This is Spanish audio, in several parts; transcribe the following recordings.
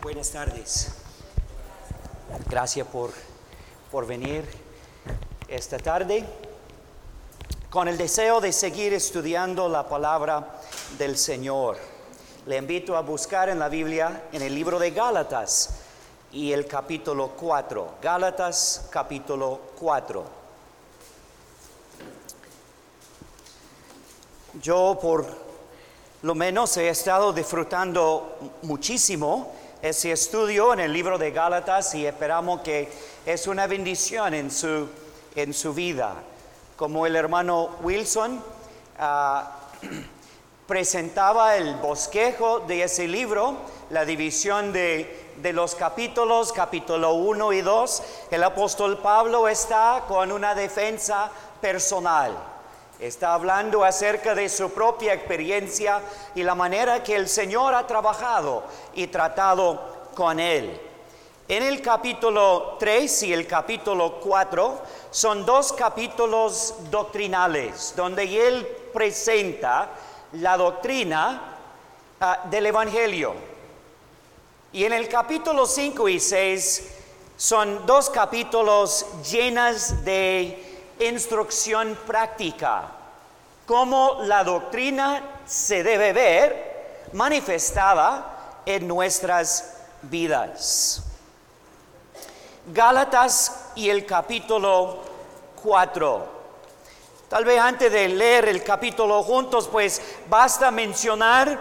Buenas tardes. Gracias por venir esta tarde con el deseo de seguir estudiando la palabra del Señor. Le invito a buscar en la Biblia, en el libro de Gálatas y el capítulo 4. Gálatas capítulo 4. Yo por lo menos he estado disfrutando muchísimo ese estudio en el libro de Gálatas y esperamos que es una bendición en su vida. Como el hermano Wilson presentaba el bosquejo de ese libro, la división de los capítulos, capítulo 1 y 2, el apóstol Pablo está con una defensa personal. Está hablando acerca de su propia experiencia y la manera que el Señor ha trabajado y tratado con él. En el capítulo 3 y el capítulo 4 son dos capítulos doctrinales, donde él presenta la doctrina del Evangelio. Y en el capítulo 5 y 6 son dos capítulos llenos de instrucción práctica, cómo la doctrina se debe ver manifestada en nuestras vidas. Gálatas y el capítulo 4. Tal vez antes de leer el capítulo juntos, pues basta mencionar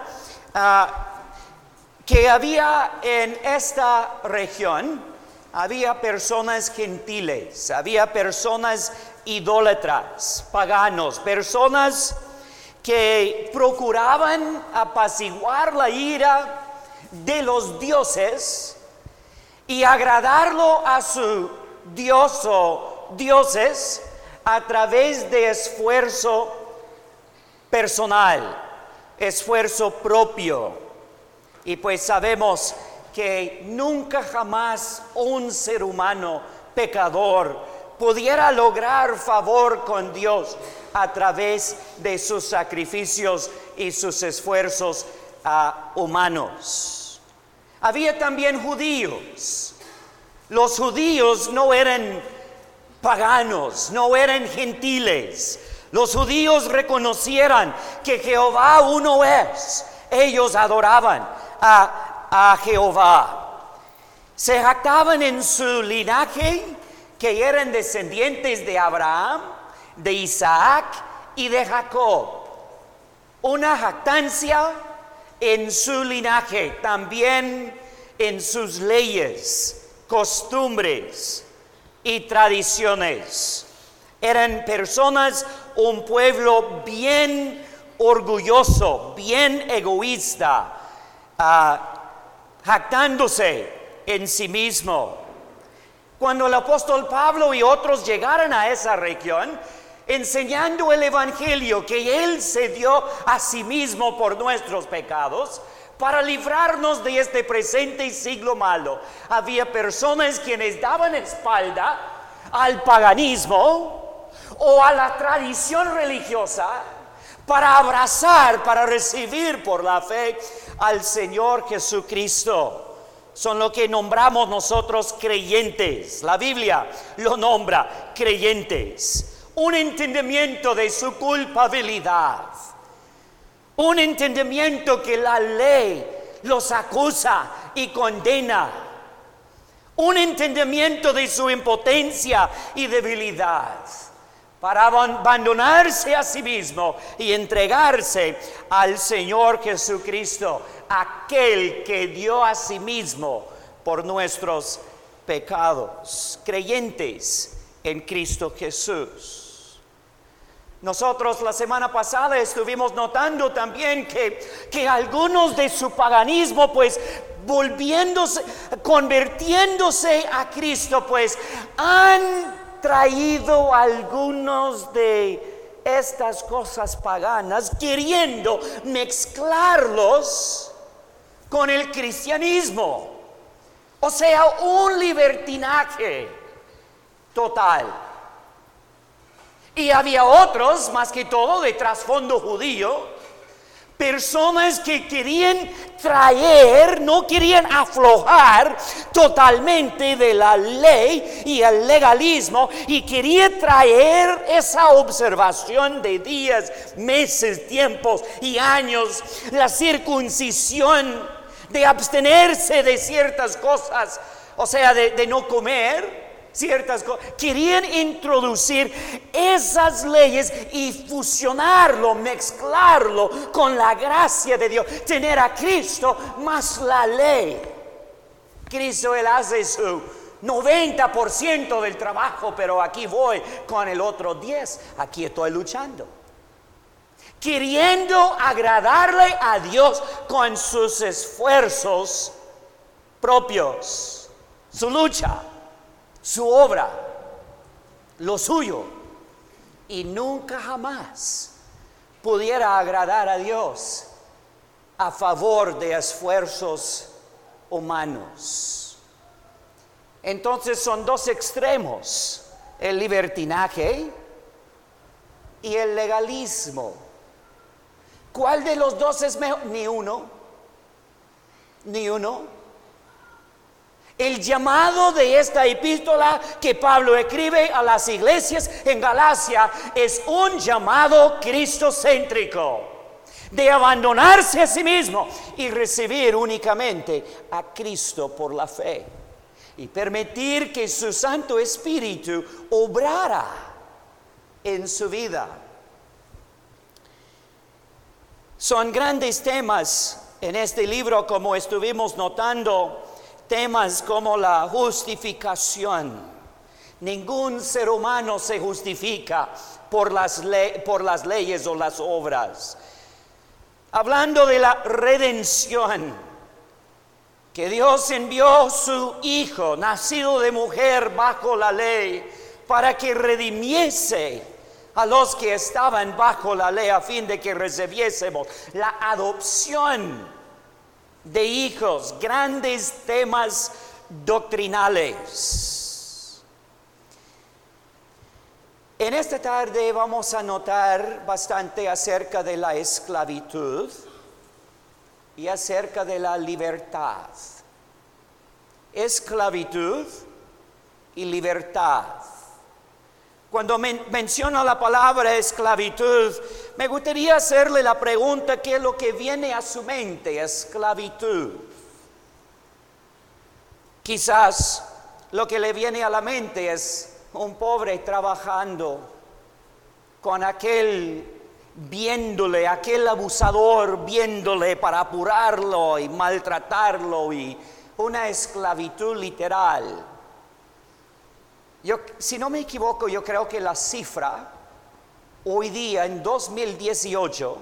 que había en esta región, había personas gentiles, había personas idólatras, paganos, personas que procuraban apaciguar la ira de los dioses y agradarlo a su dios o dioses a través de esfuerzo personal, esfuerzo propio. Y pues sabemos que nunca jamás un ser humano pecador pudiera lograr favor con Dios a través de sus sacrificios y sus esfuerzos humanos. Había también judíos. Los judíos no eran paganos, no eran gentiles. Los judíos reconocieran que Jehová uno es. Ellos adoraban a Jehová. Se jactaban en su linaje, que eran descendientes de Abraham, de Isaac y de Jacob. Una jactancia en su linaje, también en sus leyes, costumbres y tradiciones. Eran personas, un pueblo bien orgulloso, bien egoísta, jactándose en sí mismo. Cuando el apóstol Pablo y otros llegaron a esa región, enseñando el evangelio que él se dio a sí mismo por nuestros pecados, para librarnos de este presente siglo malo, había personas quienes daban espalda al paganismo o a la tradición religiosa para abrazar, para recibir por la fe al Señor Jesucristo. Son lo que nombramos nosotros creyentes. La Biblia lo nombra creyentes. Un entendimiento de su culpabilidad. Un entendimiento que la ley los acusa y condena. Un entendimiento de su impotencia y debilidad. Para abandonarse a sí mismo y entregarse al Señor Jesucristo, aquel que dio a sí mismo por nuestros pecados, creyentes en Cristo Jesús. Nosotros la semana pasada estuvimos notando también que algunos de su paganismo, pues convirtiéndose a Cristo, pues han traído algunos de estas cosas paganas, queriendo mezclarlos con el cristianismo. O sea, un libertinaje total. Y había otros, más que todo, de trasfondo judío, Personas que querían traer, no querían aflojar totalmente de la ley y el legalismo, y querían traer esa observación de días, meses, tiempos y años, la circuncisión, de abstenerse de ciertas cosas, o sea, de no comer ciertas cosas. Querían introducir esas leyes y fusionarlo, mezclarlo con la gracia de Dios, tener a Cristo más la ley. Cristo, Él hace su 90% del trabajo, pero aquí voy con el otro 10, aquí estoy luchando, queriendo agradarle a Dios con sus esfuerzos propios, su lucha, su obra, lo suyo, y nunca jamás pudiera agradar a Dios a favor de esfuerzos humanos. Entonces son dos extremos: el libertinaje y el legalismo. ¿Cuál de los dos es mejor? Ni uno. El llamado de esta epístola que Pablo escribe a las iglesias en Galacia es un llamado cristocéntrico, de abandonarse a sí mismo y recibir únicamente a Cristo por la fe, y permitir que su Santo Espíritu obrara en su vida. Son grandes temas en este libro, como estuvimos notando. Temas como la justificación. Ningún ser humano se justifica por las leyes o las obras. Hablando de la redención, que Dios envió su Hijo, nacido de mujer bajo la ley, para que redimiese a los que estaban bajo la ley, a fin de que recibiésemos la adopción de hijos. Grandes temas doctrinales. En esta tarde vamos a notar bastante acerca de la esclavitud y acerca de la libertad. Esclavitud y libertad. Cuando menciona la palabra esclavitud, me gustaría hacerle la pregunta: ¿qué es lo que viene a su mente? Esclavitud. Quizás lo que le viene a la mente es un pobre trabajando con aquel viéndole, aquel abusador viéndole para apurarlo y maltratarlo, y una esclavitud literal. Si no me equivoco, yo creo que la cifra hoy día, en 2018,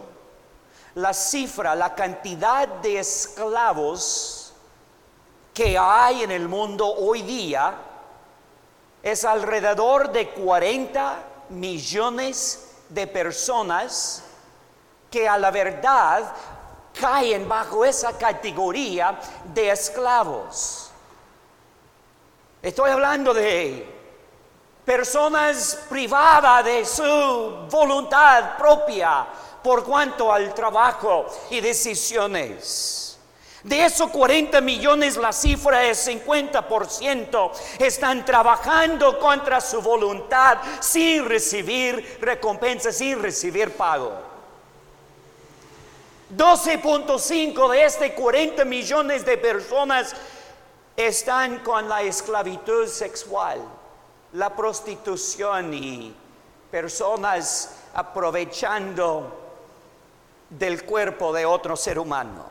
la cantidad de esclavos que hay en el mundo hoy día es alrededor de 40 millones de personas que a la verdad caen bajo esa categoría de esclavos. Estoy hablando de personas privadas de su voluntad propia por cuanto al trabajo y decisiones. De esos 40 millones, la cifra es 50% están trabajando contra su voluntad, sin recibir recompensa, sin recibir pago. 12.5 de este 40 millones de personas están con la esclavitud sexual, la prostitución y personas aprovechando del cuerpo de otro ser humano.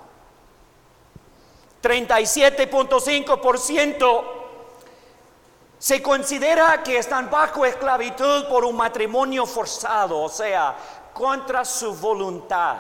37.5% se considera que están bajo esclavitud por un matrimonio forzado, o sea, contra su voluntad.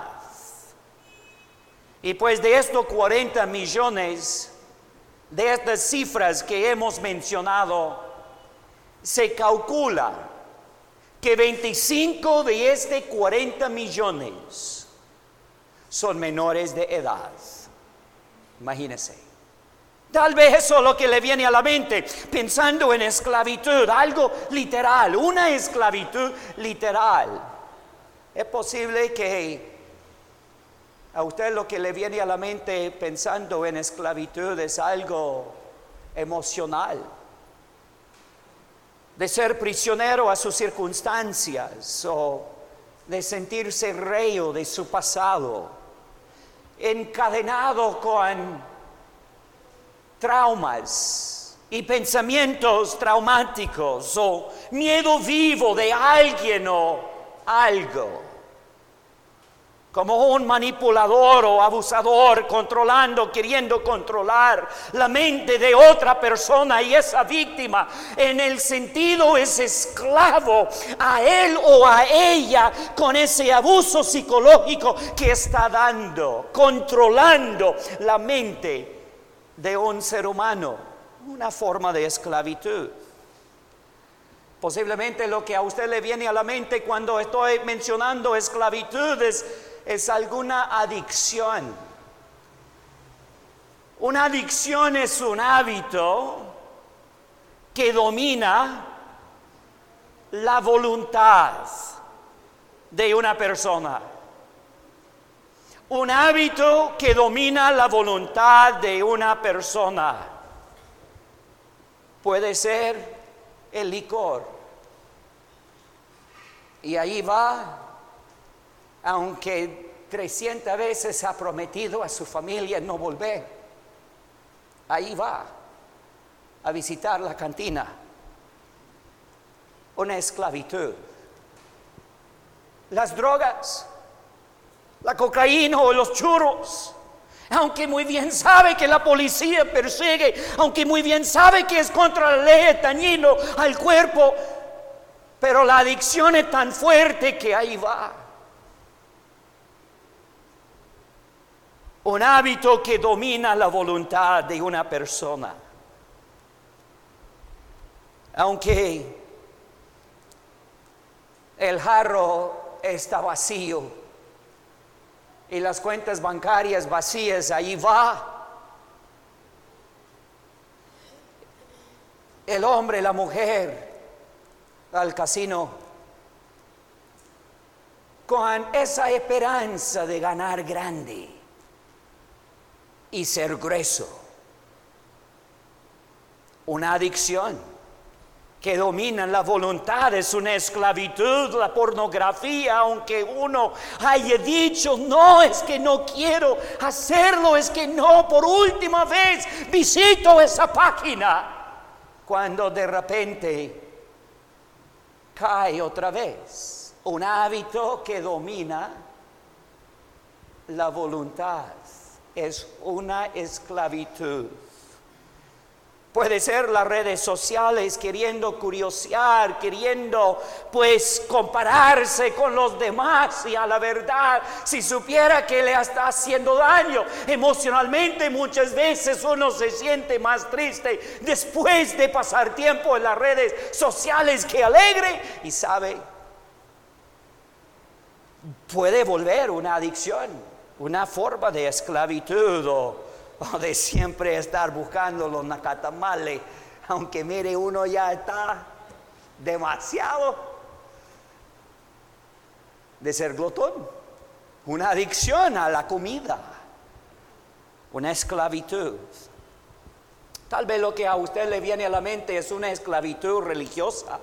Y pues de estos 40 millones, de estas cifras que hemos mencionado, se calcula que 25 de este 40 millones son menores de edad. Imagínense. Tal vez eso es lo que le viene a la mente, pensando en esclavitud, algo literal, una esclavitud literal. Es posible que A usted lo que le viene a la mente pensando en esclavitud es algo emocional, de ser prisionero a sus circunstancias o de sentirse reo de su pasado, encadenado con traumas y pensamientos traumáticos o miedo vivo de alguien o algo. Como un manipulador o abusador controlando, queriendo controlar la mente de otra persona, y esa víctima en el sentido es esclavo a él o a ella con ese abuso psicológico que está dando, controlando la mente de un ser humano, una forma de esclavitud. Posiblemente lo que a usted le viene a la mente cuando estoy mencionando esclavitud es alguna adicción. Una adicción es un hábito que domina la voluntad de una persona. Un hábito que domina la voluntad de una persona. Puede ser el licor. Y ahí va, aunque 300 veces ha prometido a su familia no volver, ahí va a visitar la cantina. Una esclavitud. Las drogas, la cocaína o los churros, aunque muy bien sabe que la policía persigue, aunque muy bien sabe que es contra la ley, dañino al cuerpo, pero la adicción es tan fuerte que ahí va. Un hábito que domina la voluntad de una persona. Aunque el jarro está vacío y las cuentas bancarias vacías, ahí va el hombre, la mujer al casino con esa esperanza de ganar grande y ser grueso. Una adicción que domina la voluntad, es una esclavitud. La pornografía, aunque uno haya dicho no, es que no quiero hacerlo, es que no, por última vez visito esa página, cuando de repente cae otra vez. Un hábito que domina la voluntad es una esclavitud. Puede ser las redes sociales, queriendo curiosear, queriendo pues compararse con los demás, y a la verdad, si supiera que le está haciendo daño emocionalmente, muchas veces uno se siente más triste después de pasar tiempo en las redes sociales que alegre, y sabe, puede volver una adicción, una forma de esclavitud o de siempre estar buscando los nacatamales, aunque mire uno ya está demasiado de ser glotón. Una adicción a la comida, una esclavitud. Tal vez lo que a usted le viene a la mente es una esclavitud religiosa.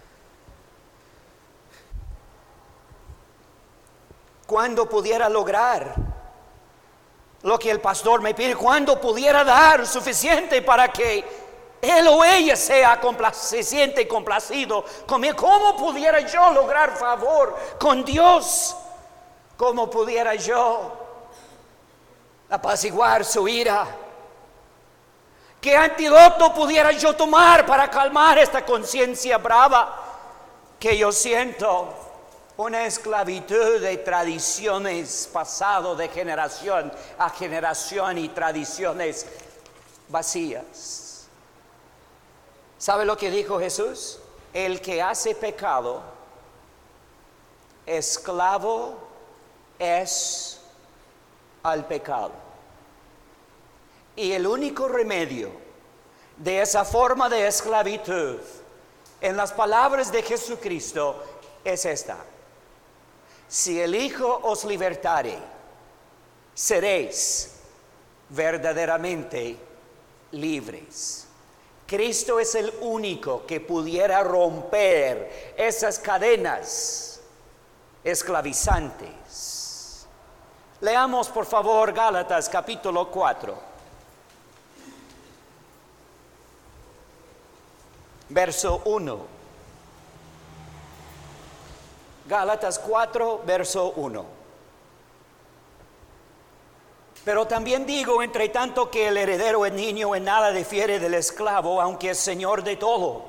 ¿Cuándo pudiera lograr lo que el pastor me pide? ¿Cuándo pudiera dar suficiente para que él o ella se siente complacido conmigo? ¿Cómo pudiera yo lograr favor con Dios? ¿Cómo pudiera yo apaciguar su ira? ¿Qué antídoto pudiera yo tomar para calmar esta conciencia brava que yo siento? Una esclavitud de tradiciones pasado de generación a generación y tradiciones vacías. ¿Sabe lo que dijo Jesús? El que hace pecado, esclavo es al pecado. Y el único remedio de esa forma de esclavitud, en las palabras de Jesucristo, es esta: si el Hijo os libertare, seréis verdaderamente libres. Cristo es el único que pudiera romper esas cadenas esclavizantes. Leamos por favor Gálatas capítulo 4, verso 1. Gálatas 4, verso 1. Pero también digo, entre tanto, que el heredero es niño, en nada difiere del esclavo, aunque es señor de todo,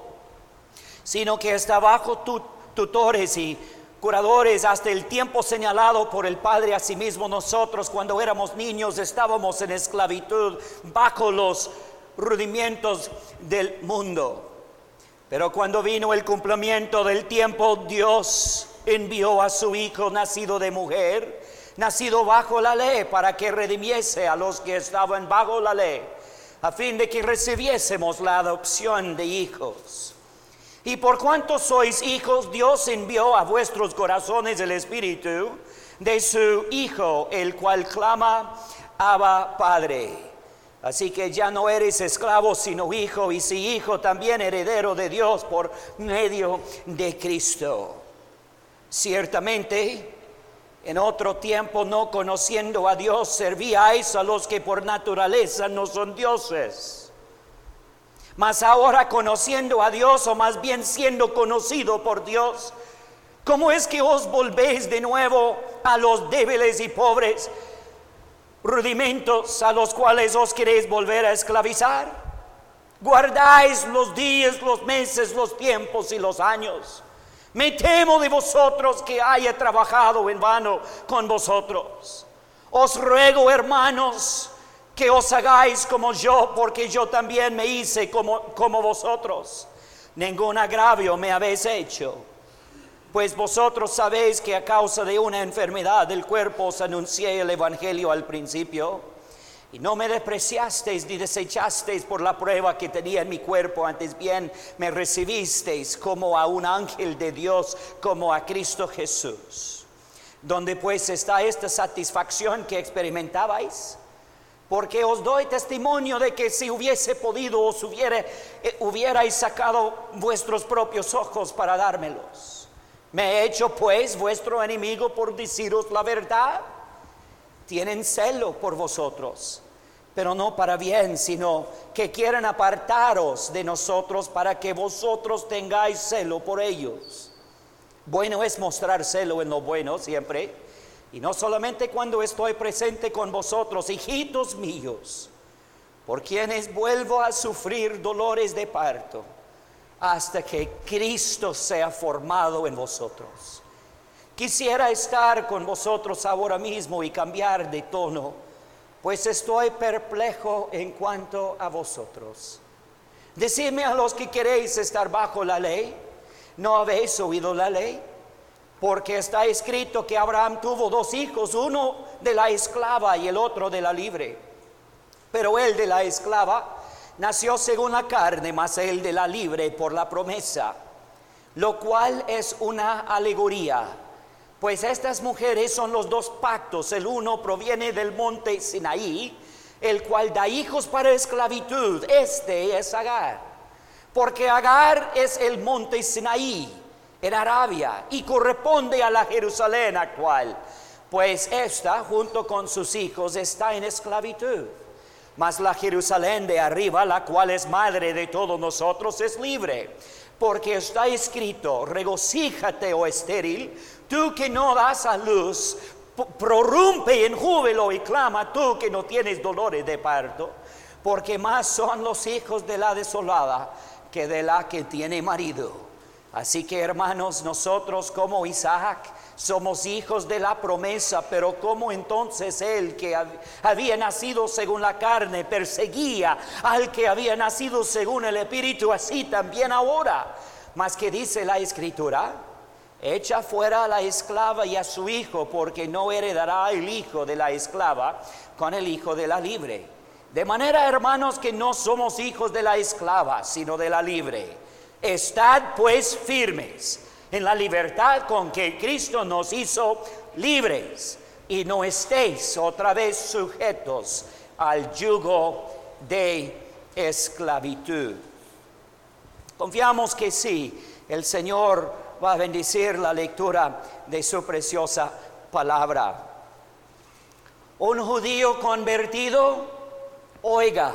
sino que está bajo tutores y curadores hasta el tiempo señalado por el Padre. Asimismo nosotros, cuando éramos niños, estábamos en esclavitud bajo los rudimientos del mundo. Pero cuando vino el cumplimiento del tiempo, Dios envió a su Hijo, nacido de mujer, nacido bajo la ley, para que redimiese a los que estaban bajo la ley, a fin de que recibiésemos la adopción de hijos. Y por cuanto sois hijos, Dios envió a vuestros corazones el Espíritu de su Hijo, el cual clama, Abba, Padre. Así que ya no eres esclavo, sino hijo, y si hijo, también heredero de Dios por medio de Cristo. Ciertamente, en otro tiempo, no conociendo a Dios, servíais a los que por naturaleza no son dioses. Mas ahora, conociendo a Dios, o más bien siendo conocido por Dios, ¿cómo es que os volvéis de nuevo a los débiles y pobres rudimentos a los cuales os queréis volver a esclavizar? Guardáis los días, los meses, los tiempos y los años. Me temo de vosotros que haya trabajado en vano con vosotros. Os ruego, hermanos, que os hagáis como yo, porque yo también me hice como vosotros. Ningún agravio me habéis hecho, pues vosotros sabéis que a causa de una enfermedad del cuerpo os anuncié el evangelio al principio, y no me despreciasteis ni desechasteis por la prueba que tenía en mi cuerpo, antes bien me recibisteis como a un ángel de Dios, como a Cristo Jesús. ¿Dónde pues está esta satisfacción que experimentabais? Porque os doy testimonio de que si hubiese podido, os hubierais sacado vuestros propios ojos para dármelos. ¿Me he hecho pues vuestro enemigo por deciros la verdad? Tienen celo por vosotros, pero no para bien, sino que quieren apartaros de nosotros para que vosotros tengáis celo por ellos. Bueno es mostrar celo en lo bueno siempre, y no solamente cuando estoy presente con vosotros, hijitos míos, por quienes vuelvo a sufrir dolores de parto, hasta que Cristo sea formado en vosotros. Quisiera estar con vosotros ahora mismo y cambiar de tono, pues estoy perplejo en cuanto a vosotros. Decidme a los que queréis estar bajo la ley, ¿no habéis oído la ley? Porque está escrito que Abraham tuvo dos hijos, uno de la esclava y el otro de la libre. Pero el de la esclava nació según la carne, mas el de la libre por la promesa, lo cual es una alegoría. Pues estas mujeres son los dos pactos. El uno proviene del monte Sinaí, el cual da hijos para esclavitud. Este es Agar, porque Agar es el monte Sinaí en Arabia y corresponde a la Jerusalén actual, pues esta junto con sus hijos está en esclavitud. Mas la Jerusalén de arriba, la cual es madre de todos nosotros, es libre, porque está escrito: regocíjate, oh estéril, tú que no das a luz, prorrumpe en júbilo y clama, tú que no tienes dolores de parto, porque más son los hijos de la desolada que de la que tiene marido. Así que, hermanos, nosotros como Isaac somos hijos de la promesa, pero como entonces él que había nacido según la carne perseguía al que había nacido según el Espíritu, así también ahora. Mas que dice la Escritura: echa fuera a la esclava y a su hijo, porque no heredará el hijo de la esclava con el hijo de la libre. De manera, hermanos, que no somos hijos de la esclava, sino de la libre. Estad pues firmes en la libertad con que Cristo nos hizo libres. y no estéis otra vez sujetos al yugo de esclavitud. Confiamos que sí, el Señor va a bendecir la lectura de su preciosa palabra. Un judío convertido, oiga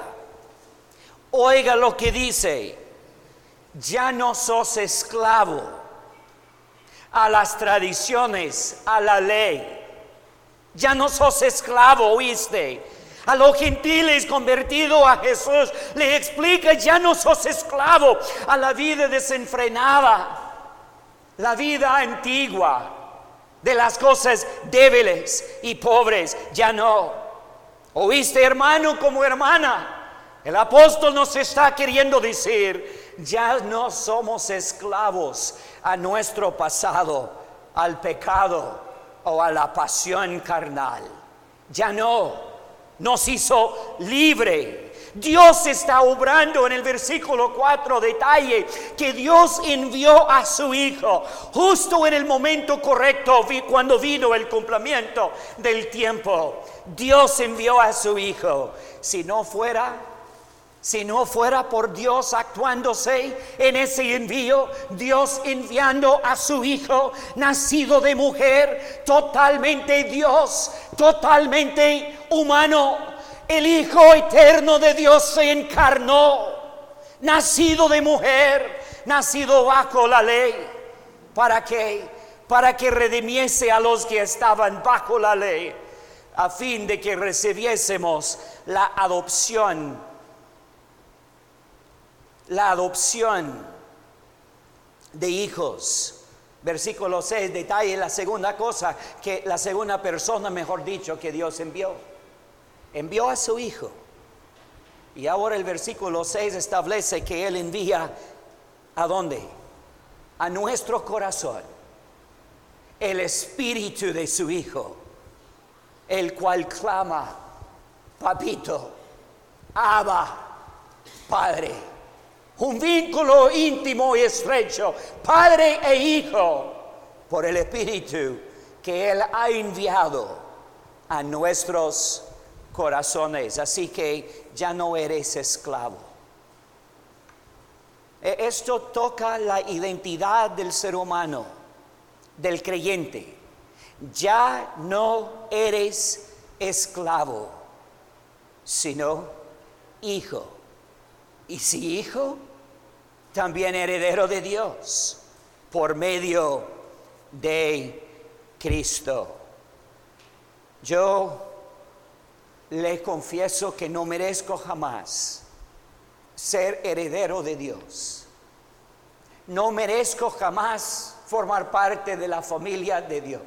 lo que dice: ya no sos esclavo a las tradiciones, a la ley. Ya no sos esclavo, ¿oíste? A los gentiles convertido a Jesús le explica: ya no sos esclavo a la vida desenfrenada, la vida antigua, de las cosas débiles y pobres. Ya no. ¿Oíste, hermano como hermana? El apóstol nos está queriendo decir: ya no somos esclavos a nuestro pasado, al pecado o a la pasión carnal. Ya no. Nos hizo libre. Dios está obrando en el versículo 4, detalle que Dios envió a su Hijo justo en el momento correcto, cuando vino el cumplimiento del tiempo. Dios envió a su Hijo. Si no fuera por Dios actuándose en ese envío, Dios enviando a su Hijo, nacido de mujer, totalmente Dios, totalmente humano, el Hijo eterno de Dios se encarnó, nacido de mujer, nacido bajo la ley. ¿Para qué? Para que redimiese a los que estaban bajo la ley, a fin de que recibiésemos la adopción de hijos. Versículo 6, detalle la segunda cosa, que la segunda persona, mejor dicho, que Dios envió a su Hijo. Y ahora el versículo 6 establece que Él envía ¿a dónde? A nuestro corazón el espíritu de su Hijo, el cual clama: papito, Abba, Padre. Un vínculo íntimo y estrecho, Padre e Hijo, por el Espíritu que Él ha enviado a nuestros corazones. Así que ya no eres esclavo. Esto toca la identidad del ser humano, del creyente. Ya no eres esclavo, sino hijo. Y si hijo, también heredero de Dios por medio de Cristo. Yo le confieso que no merezco jamás ser heredero de Dios. No merezco jamás formar parte de la familia de Dios.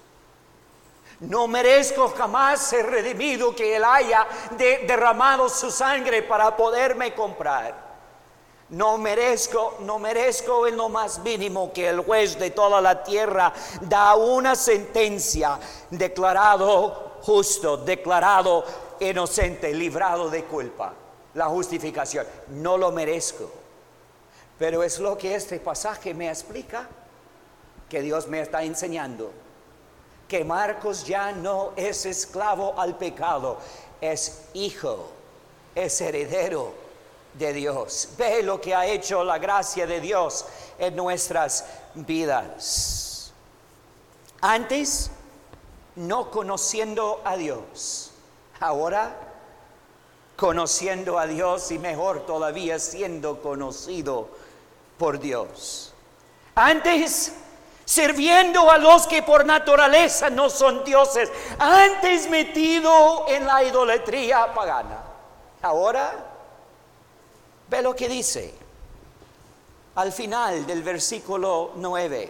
No merezco jamás ser redimido, que Él haya derramado su sangre para poderme comprar. No merezco en lo más mínimo que el juez de toda la tierra da una sentencia: declarado justo, declarado inocente, librado de culpa. La justificación. No lo merezco. Pero es lo que este pasaje me explica, que Dios me está enseñando. Que Marcos ya no es esclavo al pecado, es hijo, es heredero de Dios. Ve lo que ha hecho la gracia de Dios en nuestras vidas. Antes, no conociendo a Dios. Ahora, conociendo a Dios, y mejor todavía, siendo conocido por Dios. Antes, sirviendo a los que por naturaleza no son dioses. Antes, metido en la idolatría pagana. Ahora, ve lo que dice al final del versículo 9.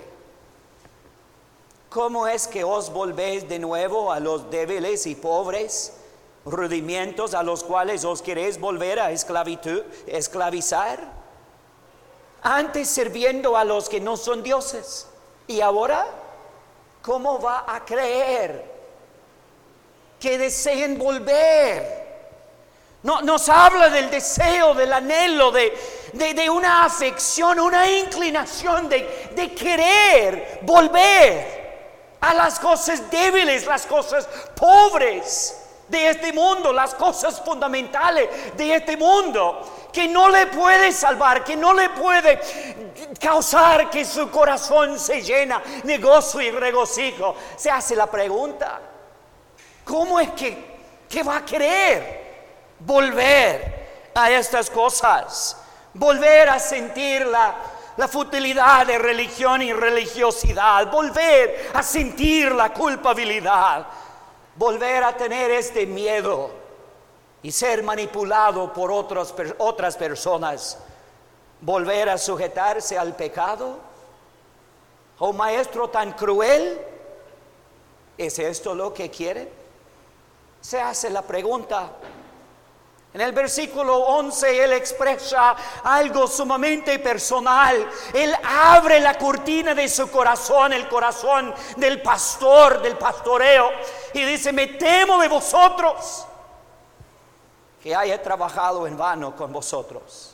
¿Cómo es que os volvéis de nuevo a los débiles y pobres rudimientos a los cuales os queréis volver a esclavizar? Antes, sirviendo a los que no son dioses. Y ahora, ¿cómo va a creer que deseen volver? No, nos habla del deseo, del anhelo, de una afección, una inclinación de querer volver a las cosas débiles, las cosas pobres de este mundo, las cosas fundamentales de este mundo, que no le puede salvar, que no le puede causar que su corazón se llena de gozo y regocijo. Se hace la pregunta: ¿cómo es que va a querer volver a estas cosas? Volver a sentir la futilidad de religión y religiosidad, volver a sentir la culpabilidad, volver a tener este miedo y ser manipulado por otras personas, volver a sujetarse al pecado. Oh maestro tan cruel, ¿es esto lo que quiere? Se hace la pregunta. En el versículo 11 él expresa algo sumamente personal. Él abre la cortina de su corazón, el corazón del pastor, del pastoreo, y dice: me temo de vosotros, que haya trabajado en vano con vosotros.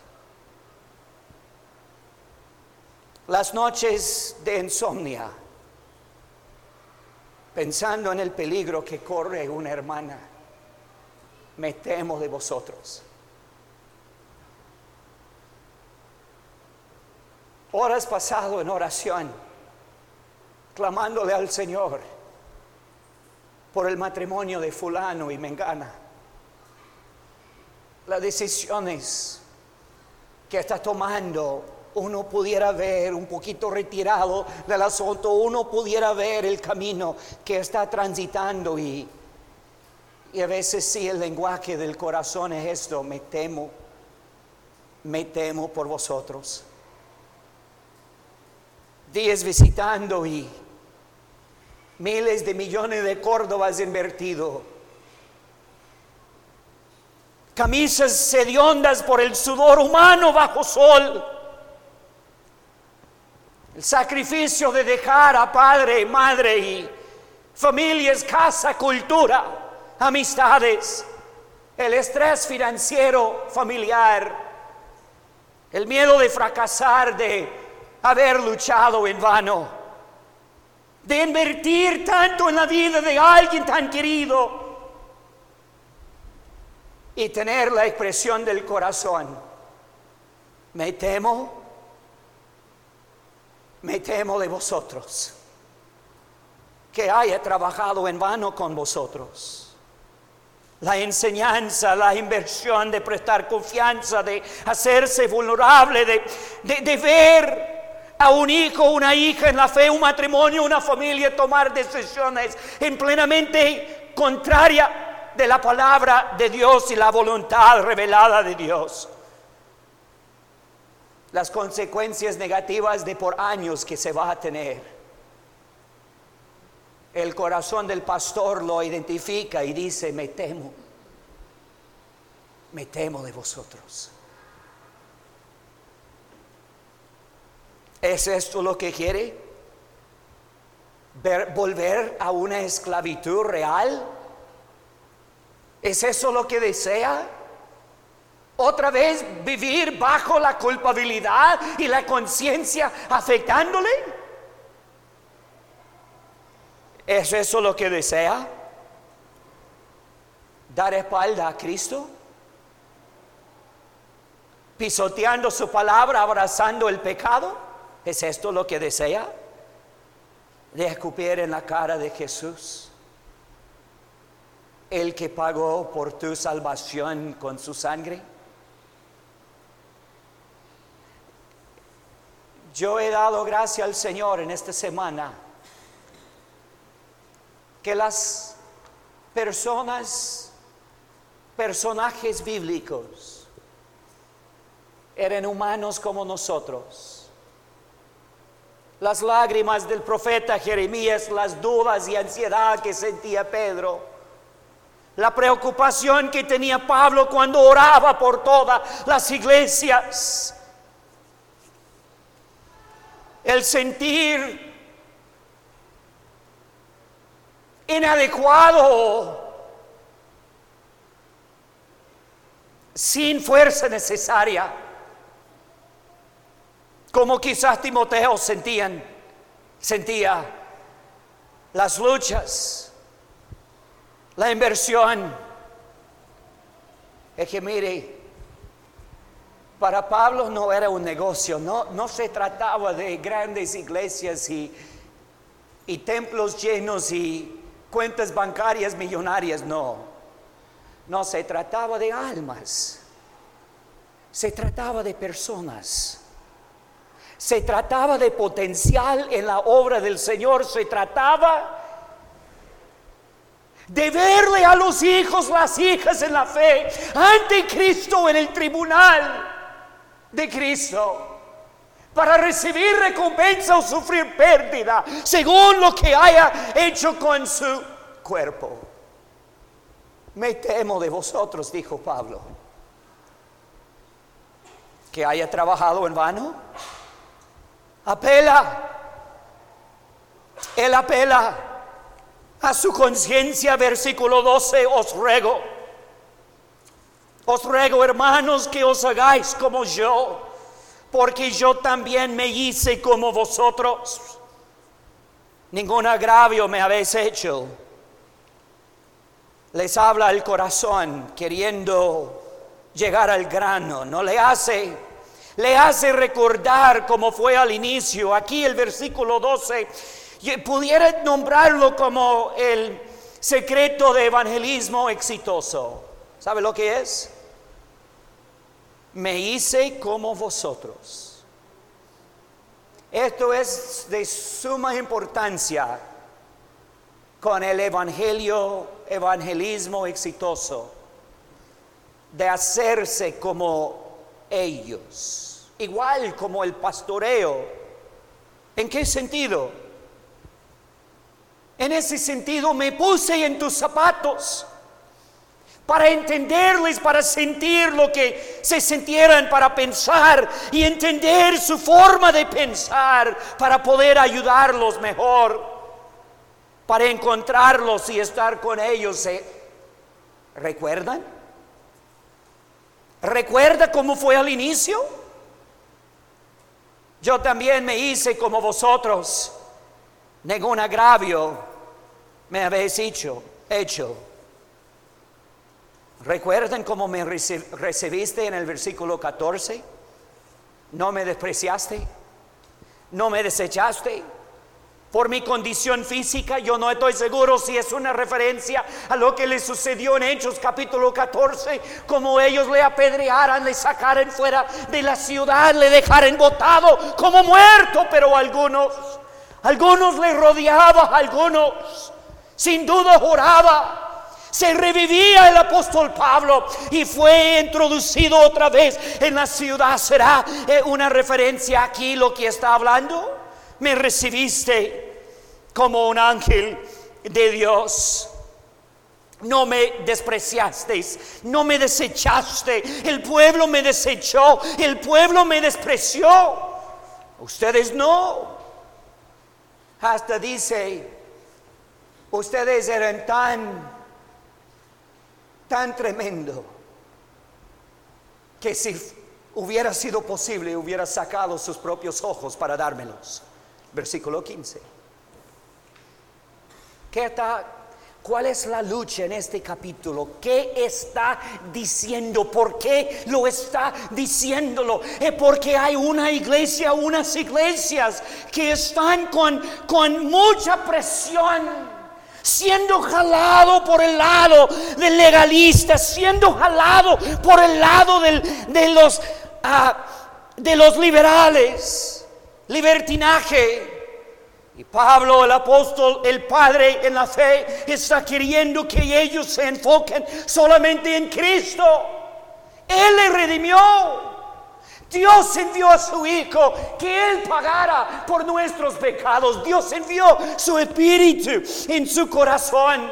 Las noches de insomnio, pensando en el peligro que corre una hermana, me temo de vosotros. Horas pasado en oración, clamándole al Señor por el matrimonio de fulano y mengana, las decisiones que está tomando. Uno pudiera ver un poquito retirado del asunto, uno pudiera ver el camino que está transitando, y a veces sí, el lenguaje del corazón es esto: me temo por vosotros. Días visitando y miles de millones de córdobas invertido, camisas hediondas por el sudor humano bajo sol, el sacrificio de dejar a padre, madre y familias, casa, cultura, amistades, el estrés financiero familiar, el miedo de fracasar, de haber luchado en vano, de invertir tanto en la vida de alguien tan querido y tener la expresión del corazón: me temo de vosotros, que haya trabajado en vano con vosotros. La enseñanza, la inversión de prestar confianza, de hacerse vulnerable, de ver a un hijo, una hija en la fe, un matrimonio, una familia tomar decisiones en plenamente contraria de la palabra de Dios y la voluntad revelada de Dios. Las consecuencias negativas de por años que se va a tener. El corazón del pastor lo identifica y dice: me temo de vosotros. ¿Es esto lo que quiere? ¿Volver a una esclavitud real? ¿Es eso lo que desea? ¿Otra vez vivir bajo la culpabilidad y la conciencia afectándole? ¿Es eso lo que desea? ¿Dar espalda a Cristo? ¿Pisoteando su palabra, abrazando el pecado? ¿Es esto lo que desea? ¿De escupir en la cara de Jesús, el que pagó por tu salvación con su sangre? Yo he dado gracias al Señor en esta semana que las personajes bíblicos eran humanos como nosotros. Las lágrimas del profeta Jeremías, las dudas y ansiedad que sentía Pedro, la preocupación que tenía Pablo cuando oraba por todas las iglesias, el sentir inadecuado, sin fuerza necesaria, como quizás Timoteo sentía. las luchas, la inversión. Es que mire, para Pablo no era un negocio, no se trataba de grandes iglesias y templos llenos y cuentas bancarias millonarias, no se trataba de almas, se trataba de personas, se trataba de potencial en la obra del Señor, se trataba de verle a los hijos, las hijas en la fe ante Cristo en el tribunal de Cristo, para recibir recompensa o sufrir pérdida según lo que haya hecho con su cuerpo. Me temo de vosotros, dijo Pablo, que haya trabajado en vano. Él apela a su conciencia. Versículo 12, os ruego, hermanos, que os hagáis como yo, porque yo también me hice como vosotros. Ningún agravio me habéis hecho. Les habla el corazón, queriendo llegar al grano. No le hace recordar cómo fue al inicio. Aquí el versículo 12 pudiera nombrarlo como el secreto de evangelismo exitoso. ¿Sabe lo que es? Me hice como vosotros. Esto es de suma importancia con el evangelismo exitoso, de hacerse como ellos, igual como el pastoreo. ¿En qué sentido? En ese sentido, me puse en tus zapatos para entenderles, para sentir lo que se sintieran, para pensar y entender su forma de pensar, para poder ayudarlos mejor, para encontrarlos y estar con ellos. ¿Recuerdan? ¿Recuerda cómo fue al inicio? Yo también me hice como vosotros, ningún agravio me habéis hecho. ¿Recuerdan cómo me recibiste en el versículo 14? No me despreciaste, no me desechaste por mi condición física. Yo no estoy seguro si es una referencia a lo que le sucedió en Hechos capítulo 14, como ellos le apedrearan, le sacaran fuera de la ciudad, le dejaran botado como muerto. Pero algunos le rodeaban, algunos sin duda oraba. Se revivía el apóstol Pablo y fue introducido otra vez en la ciudad. ¿Será una referencia aquí lo que está hablando? Me recibiste como un ángel de Dios. No me despreciasteis, no me desechaste. El pueblo me desechó, el pueblo me despreció. Ustedes no. Hasta dice, ustedes eran tan tremendo que si hubiera sido posible hubiera sacado sus propios ojos para dármelos. Versículo 15. ¿Cuál es la lucha en este capítulo? ¿Qué está diciendo? ¿Por qué lo está diciéndolo? Es porque hay unas iglesias que están con mucha presión, siendo jalado por el lado del legalista, siendo jalado por el lado de los liberales, libertinaje. Y Pablo, el apóstol, el padre en la fe, está queriendo que ellos se enfoquen solamente en Cristo. Él les redimió. Dios envió a su Hijo que Él pagara por nuestros pecados. Dios envió su Espíritu en su corazón.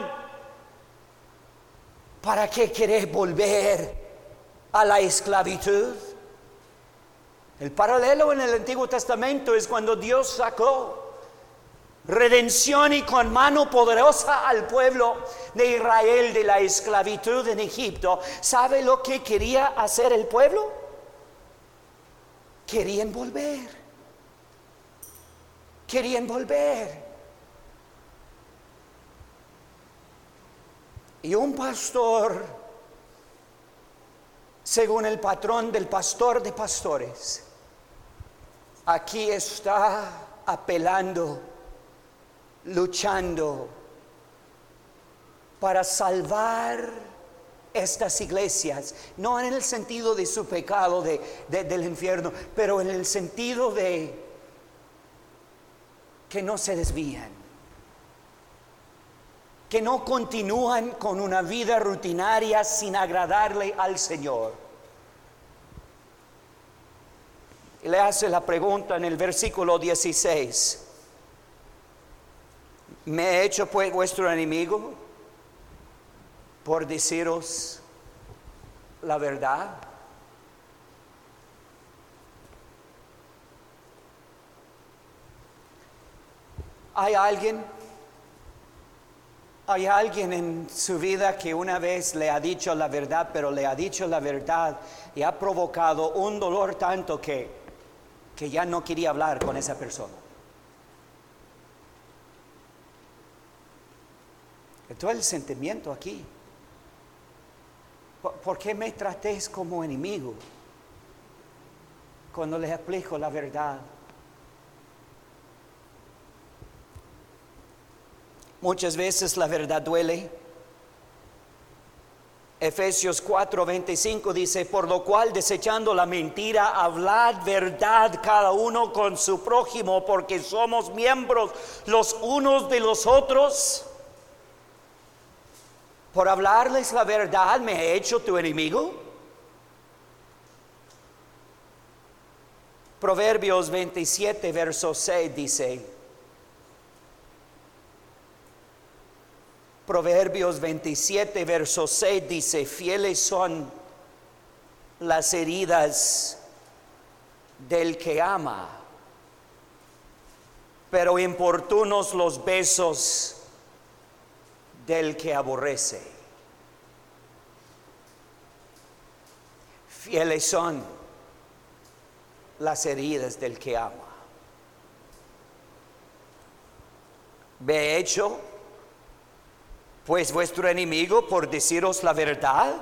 ¿Para qué querer volver a la esclavitud? El paralelo en el Antiguo Testamento es cuando Dios sacó redención y con mano poderosa al pueblo de Israel de la esclavitud en Egipto. ¿Sabe lo que quería hacer el pueblo? Querían volver. Y un pastor, según el patrón del pastor de pastores, aquí está apelando, luchando para salvar estas iglesias, no en el sentido de su pecado del infierno, pero en el sentido de que no se desvían, que no continúan con una vida rutinaria sin agradarle al Señor. Y le hace la pregunta en el versículo 16: ¿me he hecho pues vuestro enemigo por deciros la verdad? ¿Hay alguien en su vida que una vez le ha dicho la verdad, pero le ha dicho la verdad y ha provocado un dolor tanto que ya no quería hablar con esa persona? Todo el sentimiento aquí. ¿Por qué me tratéis como enemigo cuando les aplico la verdad? Muchas veces la verdad duele. Efesios 4:25 dice: por lo cual, desechando la mentira, hablad verdad cada uno con su prójimo, porque somos miembros los unos de los otros. Por hablarles la verdad, ¿me he hecho tu enemigo? Proverbios 27, verso 6 dice: Proverbios 27, verso 6 dice: fieles son las heridas del que ama, pero importunos los besos del que aborrece. Fieles son las heridas del que ama. ¿Me he hecho pues vuestro enemigo por deciros la verdad?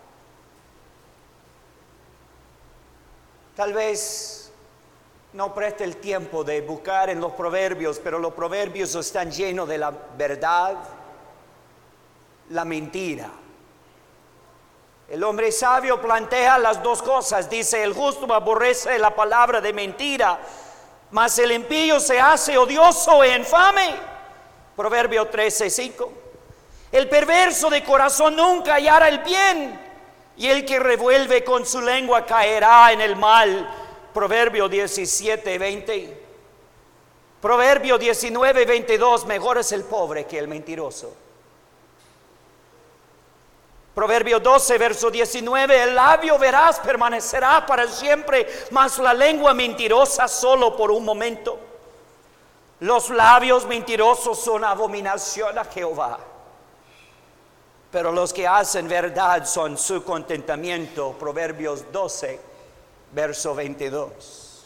Tal vez no preste el tiempo de buscar en los proverbios, pero los proverbios están llenos de la verdad, la mentira. El hombre sabio plantea las dos cosas. Dice: el justo aborrece la palabra de mentira, mas el impío se hace odioso e infame. Proverbio 13:5. El perverso de corazón nunca hallará el bien, y el que revuelve con su lengua caerá en el mal. Proverbio 17:20. Proverbio 19:22. Mejor es el pobre que el mentiroso. Proverbio 12, verso 19. El labio veraz permanecerá para siempre, mas la lengua mentirosa solo por un momento. Los labios mentirosos son abominación a Jehová, pero los que hacen verdad son su contentamiento. Proverbios 12, verso 22.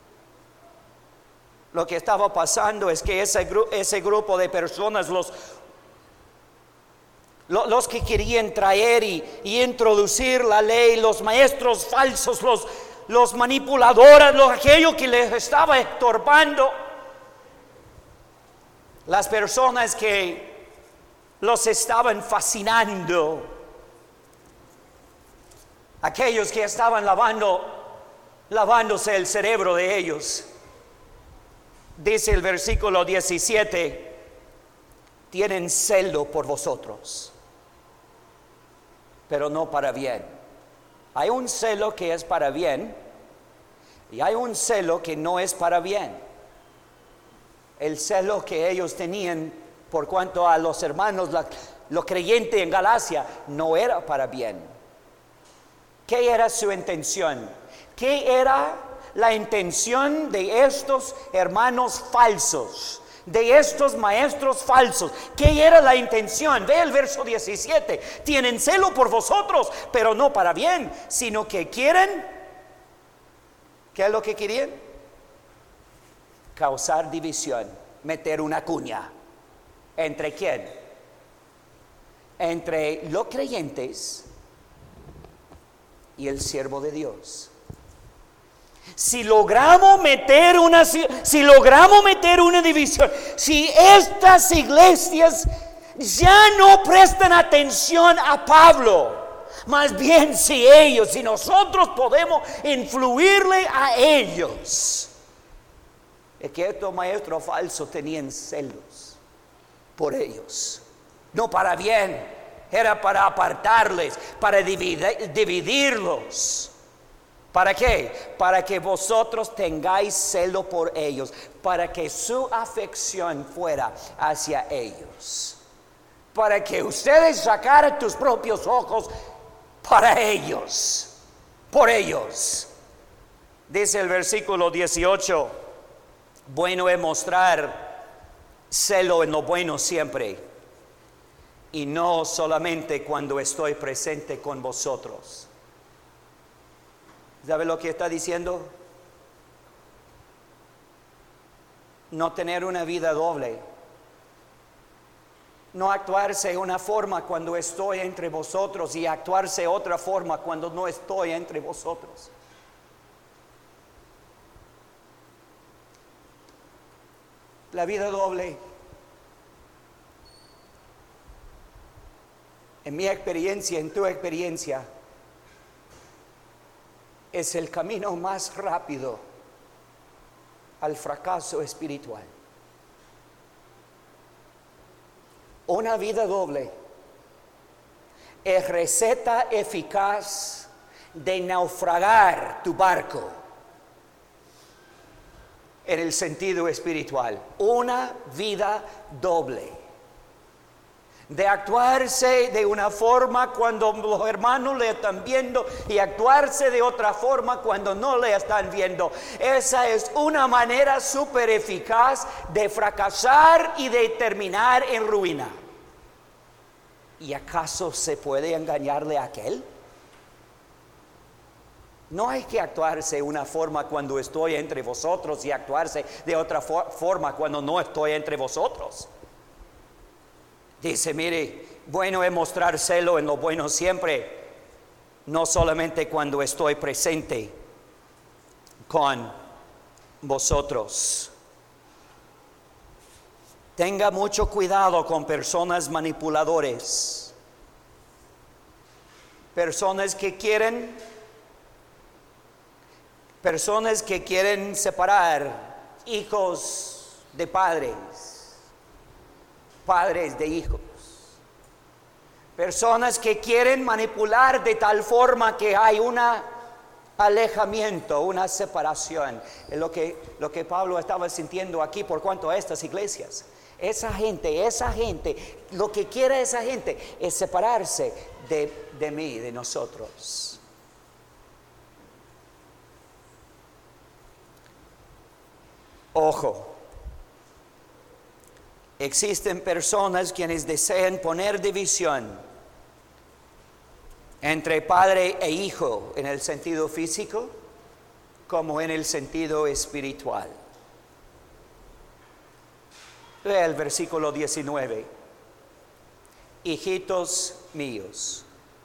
Lo que estaba pasando es que ese grupo de personas, los que querían traer y introducir la ley, los maestros falsos, los manipuladores, aquello que les estaba estorbando, las personas que los estaban fascinando, aquellos que estaban lavándose el cerebro de ellos. Dice el versículo 17: tienen celo por vosotros, pero no para bien. Hay un celo que es para bien y hay un celo que no es para bien. El celo que ellos tenían por cuanto a los hermanos, los creyentes en Galacia, no era para bien. ¿Qué era su intención? ¿Qué era la intención de estos hermanos falsos, de estos maestros falsos? ¿Qué era la intención? Ve el verso 17. Tienen celo por vosotros, pero no para bien, sino que quieren. ¿Qué es lo que querían? Causar división, meter una cuña. ¿Entre quién? entre los creyentes y el siervo de Dios. Si logramos meter una división, si estas iglesias ya no prestan atención a Pablo, más bien si nosotros podemos influirle a ellos. Es que estos maestros falsos tenían celos por ellos, no para bien, era para apartarles, para dividirlos. ¿Para qué? Para que vosotros tengáis celo por ellos, para que su afección fuera hacia ellos, para que ustedes sacaran tus propios ojos para ellos, por ellos. Dice el versículo 18, bueno es mostrar celo en lo bueno siempre, y no solamente cuando estoy presente con vosotros. ¿Sabe lo que está diciendo? No tener una vida doble. No actuarse de una forma cuando estoy entre vosotros y actuarse de otra forma cuando no estoy entre vosotros. La vida doble, en mi experiencia, en tu experiencia, es el camino más rápido al fracaso espiritual. Una vida doble es receta eficaz de naufragar tu barco en el sentido espiritual. Una vida doble. De actuarse de una forma cuando los hermanos le están viendo y actuarse de otra forma cuando no le están viendo. Esa es una manera súper eficaz de fracasar y de terminar en ruina. ¿Y acaso se puede engañarle a aquel? No hay que actuarse de una forma cuando estoy entre vosotros y actuarse de otra forma cuando no estoy entre vosotros. Dice, mire, bueno es mostrar celo en lo bueno siempre, no solamente cuando estoy presente con vosotros. Tenga mucho cuidado con personas manipuladores, personas que quieren separar hijos de padres, padres de hijos, personas que quieren manipular de tal forma que hay un alejamiento, una separación. Es lo que Pablo estaba sintiendo aquí por cuanto a estas iglesias. Esa gente, lo que quiere esa gente es separarse de mí, de nosotros. Ojo. Existen personas quienes desean poner división entre padre e hijo en el sentido físico como en el sentido espiritual. Lea el versículo 19. Hijitos míos.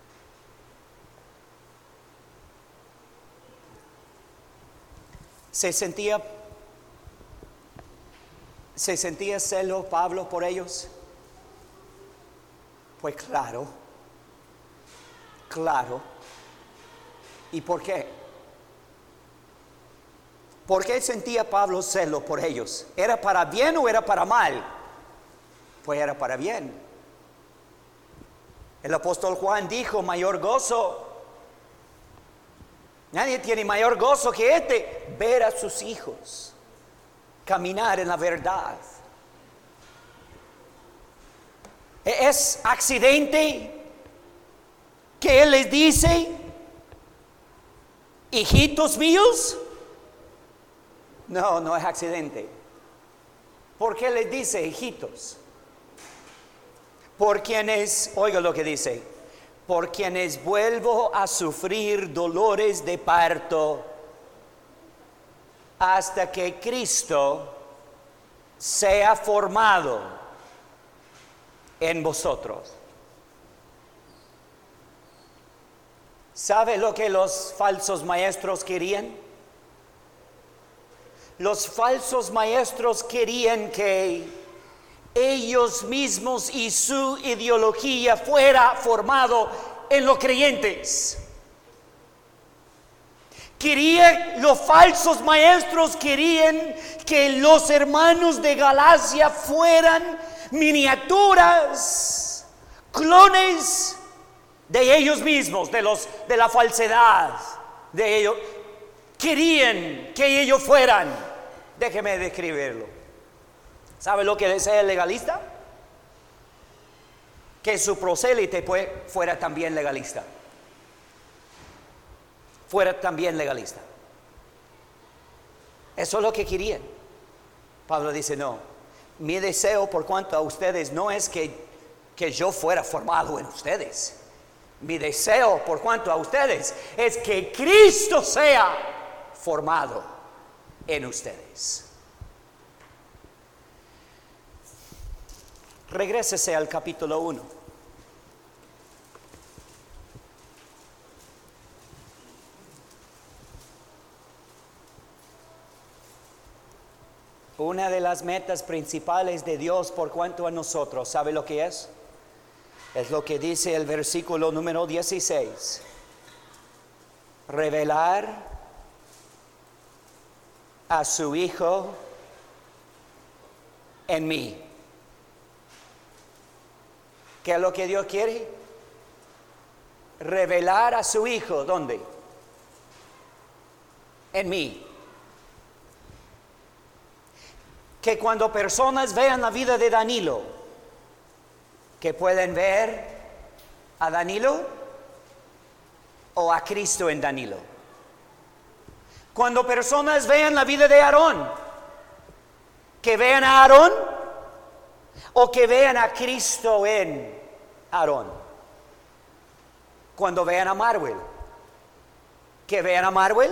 ¿Se sentía celo Pablo por ellos? Pues claro. ¿Y por qué? ¿Por qué sentía Pablo celo por ellos? ¿Era para bien o era para mal? Pues era para bien. El apóstol Juan dijo, mayor gozo. Nadie tiene mayor gozo que ver a sus hijos caminar en la verdad. ¿Es accidente que él les dice, hijitos míos? No es accidente. ¿Por qué les dice hijitos? Por quienes, oiga lo que dice, por quienes vuelvo a sufrir dolores de parto hasta que Cristo sea formado en vosotros. ¿Sabe lo que los falsos maestros querían? Los falsos maestros querían que ellos mismos y su ideología fuera formado en los creyentes. Los falsos maestros querían que los hermanos de Galacia fueran miniaturas, clones de ellos mismos, de la falsedad de ellos. Querían que ellos fueran. Déjeme describirlo. ¿Sabe lo que desea el legalista? Que su prosélite fuera también legalista. Fuera también legalista. Eso es lo que querían. Pablo dice: no, mi deseo por cuanto a ustedes no es que yo fuera formado en ustedes. Mi deseo por cuanto a ustedes es que Cristo sea formado en ustedes. Regrésese al capítulo 1. Una de las metas principales de Dios por cuanto a nosotros, ¿sabe lo que es? Es lo que dice el versículo número 16. Revelar a su Hijo en mí. ¿Qué es lo que Dios quiere? Revelar a su Hijo, ¿dónde? En mí. Que cuando personas vean la vida de Danilo, que pueden ver a Danilo o a Cristo en Danilo. Cuando personas vean la vida de Aarón, que vean a Aarón o que vean a Cristo en Aarón. Cuando vean a Marvel, que vean a Marvel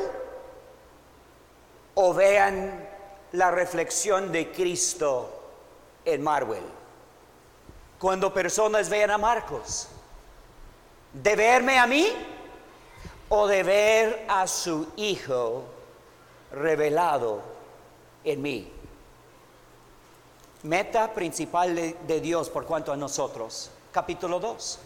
o vean la reflexión de Cristo en Marvel. Cuando personas vean a Marcos, ¿de verme a mí o de ver a su Hijo revelado en mí? Meta principal de Dios por cuanto a nosotros. Capítulo 2.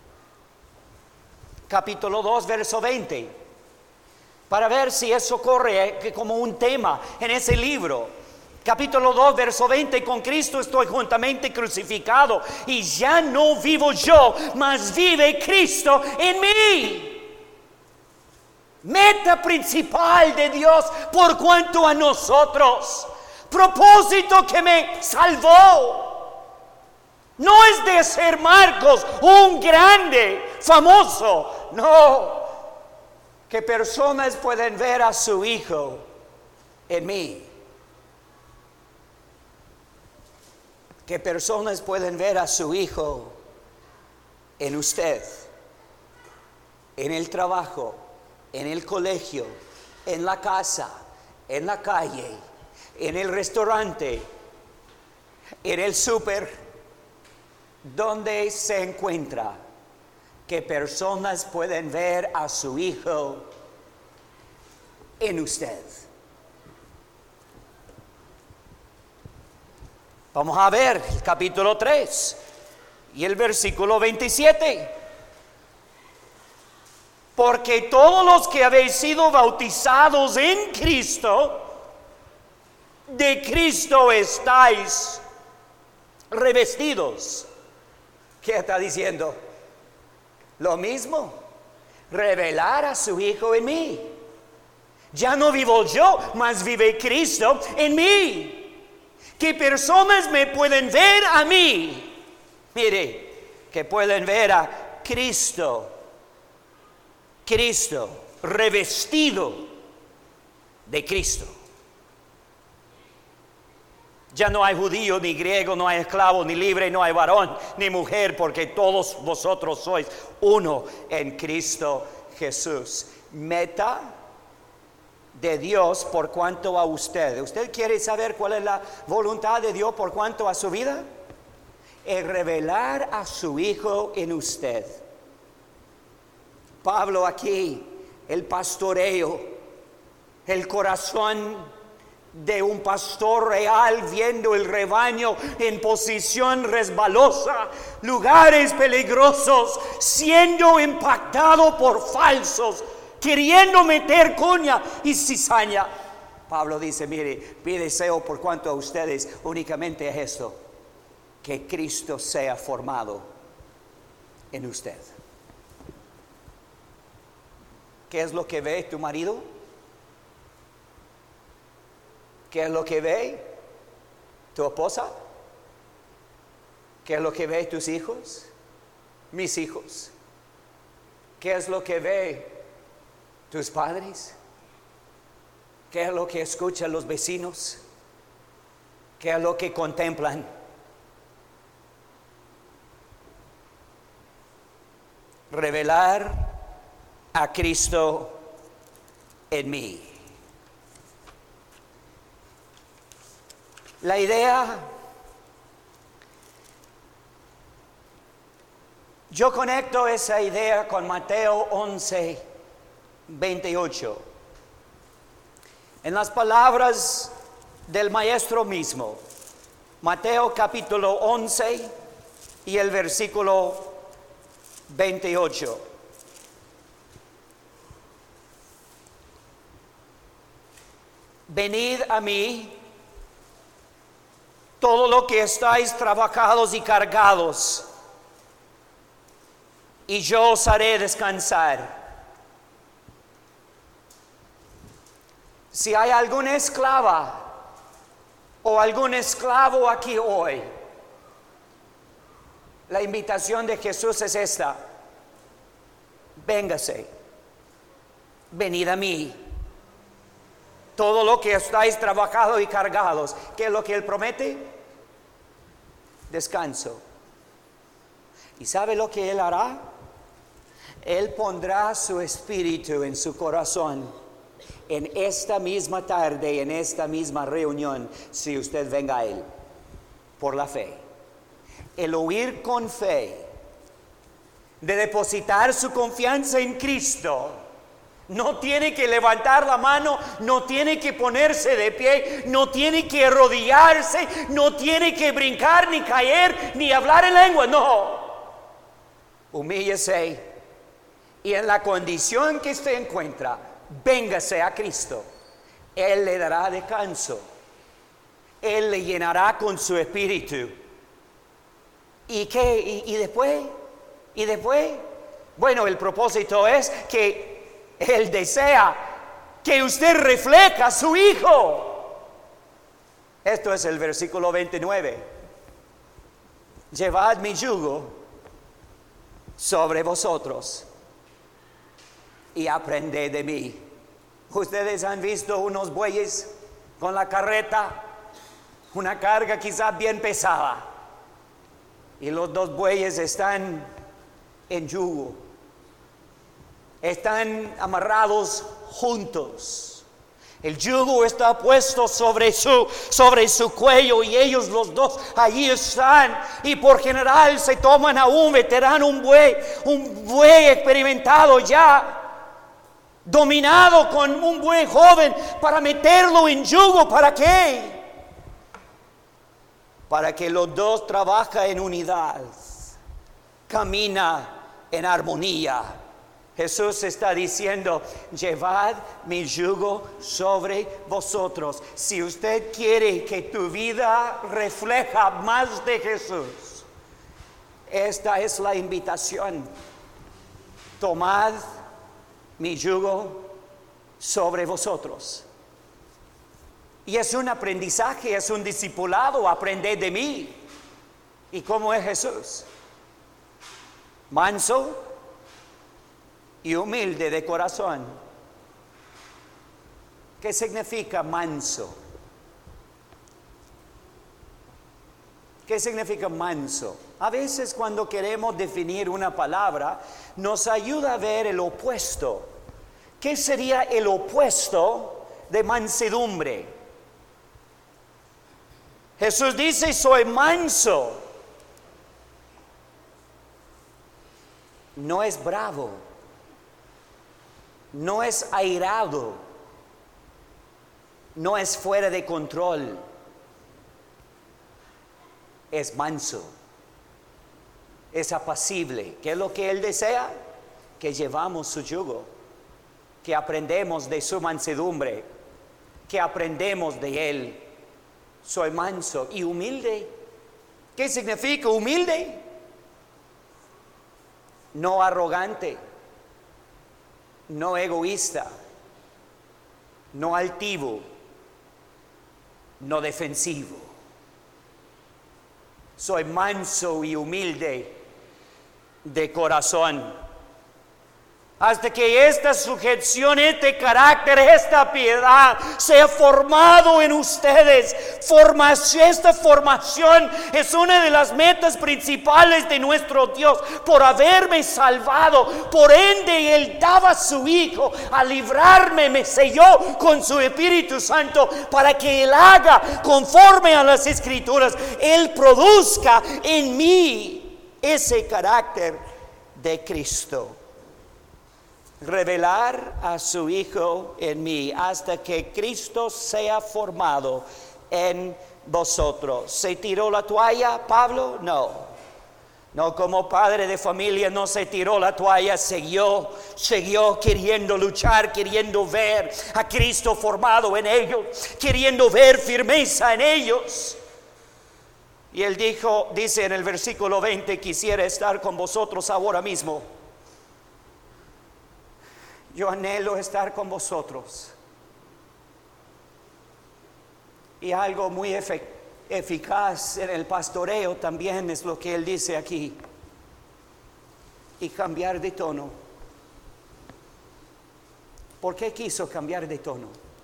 Capítulo 2, verso 20. Para ver si eso corre como un tema en ese libro. Capítulo 2, verso 20. Con Cristo estoy juntamente crucificado, y ya no vivo yo, mas vive Cristo en mí. Meta principal de Dios por cuanto a nosotros. Propósito que me salvó. No es de ser Marcos un grande, famoso. No. Que personas pueden ver a su Hijo en mí. Que personas pueden ver a su Hijo en usted. En el trabajo, en el colegio, en la casa, en la calle, en el restaurante, en el súper, donde se encuentra. Que personas pueden ver a su Hijo en usted. Vamos a ver el capítulo 3 y el versículo 27. Porque todos los que habéis sido bautizados en Cristo, de Cristo estáis revestidos. ¿Qué está diciendo? Lo mismo, revelar a su Hijo en mí. Ya no vivo yo, mas vive Cristo en mí. Que personas me pueden ver a mí. Mire, que pueden ver a Cristo. Cristo, revestido de Cristo. Ya no hay judío, ni griego, no hay esclavo, ni libre, no hay varón, ni mujer, porque todos vosotros sois uno en Cristo Jesús. Meta de Dios por cuanto a usted. ¿Usted quiere saber cuál es la voluntad de Dios por cuanto a su vida? Es revelar a su Hijo en usted. Pablo aquí, el pastoreo, el corazón de un pastor real viendo el rebaño en posición resbalosa, lugares peligrosos, siendo impactado por falsos, queriendo meter cuña y cizaña. Pablo dice, mire, mi deseo por cuanto a ustedes únicamente es esto, que Cristo sea formado en usted. ¿Qué es lo que ve tu marido? ¿Qué es lo que ve tu esposa? ¿Qué es lo que ve tus hijos? Mis hijos. ¿Qué es lo que ve tus padres? ¿Qué es lo que escuchan los vecinos? ¿Qué es lo que contemplan? Revelar a Cristo en mí. La idea, yo conecto esa idea con Mateo 11, 28. En las palabras del maestro mismo, Mateo capítulo 11 y el versículo 28. Venid a mí, todo lo que estáis trabajados y cargados, y yo os haré descansar. Si hay alguna esclava o algún esclavo aquí hoy, la invitación de Jesús es esta: véngase, venid a mí, todo lo que estáis trabajados y cargados. ¿Qué es lo que Él promete? Descanso. ¿Y sabe lo que Él hará? Él pondrá su espíritu en su corazón en esta misma tarde, en esta misma reunión, si usted venga a Él por la fe. El oír con fe, de depositar su confianza en Cristo. No tiene que levantar la mano, no tiene que ponerse de pie, no tiene que arrodillarse, no tiene que brincar, ni caer, ni hablar en lengua. No. Humíllese y en la condición que usted encuentra, véngase a Cristo. Él le dará descanso. Él le llenará con su espíritu. ¿Y qué? ¿Y después? ¿Y después? Bueno, el propósito es que Él desea que usted refleje a su Hijo. Esto es el versículo 29. Llevad mi yugo sobre vosotros y aprended de mí. Ustedes han visto unos bueyes con la carreta, una carga quizás bien pesada, y los dos bueyes están en yugo. Están amarrados juntos. El yugo está puesto sobre su cuello, y ellos los dos allí están. Y por general se toman a un veterano, un buey experimentado ya, dominado, con un buey joven, para meterlo en yugo. ¿Para qué? Para que los dos trabajen en unidad, camina en armonía. Jesús está diciendo: llevad mi yugo sobre vosotros. Si usted quiere que tu vida refleja más de Jesús, esta es la invitación. Tomad mi yugo sobre vosotros. Y es un aprendizaje, es un discipulado. Aprended de mí. ¿Y cómo es Jesús? Manso y humilde de corazón. ¿Qué significa manso? ¿Qué significa manso? A veces cuando queremos definir una palabra, nos ayuda a ver el opuesto. ¿Qué sería el opuesto de mansedumbre? Jesús dice: soy manso. No es bravo, no es airado, no es fuera de control, es manso, es apacible. ¿Qué es lo que Él desea? Que llevamos su yugo, que aprendemos de su mansedumbre, que aprendemos de Él. Soy manso y humilde. ¿Qué significa humilde? No arrogante, no egoísta, no altivo, no defensivo. Soy manso y humilde de corazón. Hasta que esta sujeción, este carácter, esta piedad sea formado en ustedes. Esta formación es una de las metas principales de nuestro Dios. Por haberme salvado, por ende Él daba a su Hijo a librarme, me selló con su Espíritu Santo para que Él haga conforme a las Escrituras. Él produzca en mí ese carácter de Cristo. Revelar a su Hijo en mí hasta que Cristo sea formado en vosotros. ¿Se tiró la toalla Pablo? No, como padre de familia no se tiró la toalla, siguió queriendo luchar, queriendo ver a Cristo formado en ellos, queriendo ver firmeza en ellos. Y él dice en el versículo 20, quisiera estar con vosotros ahora mismo. Yo anhelo estar con vosotros. Y algo muy eficaz en el pastoreo también es lo que él dice aquí. Y cambiar de tono. ¿Por qué quiso cambiar de tono?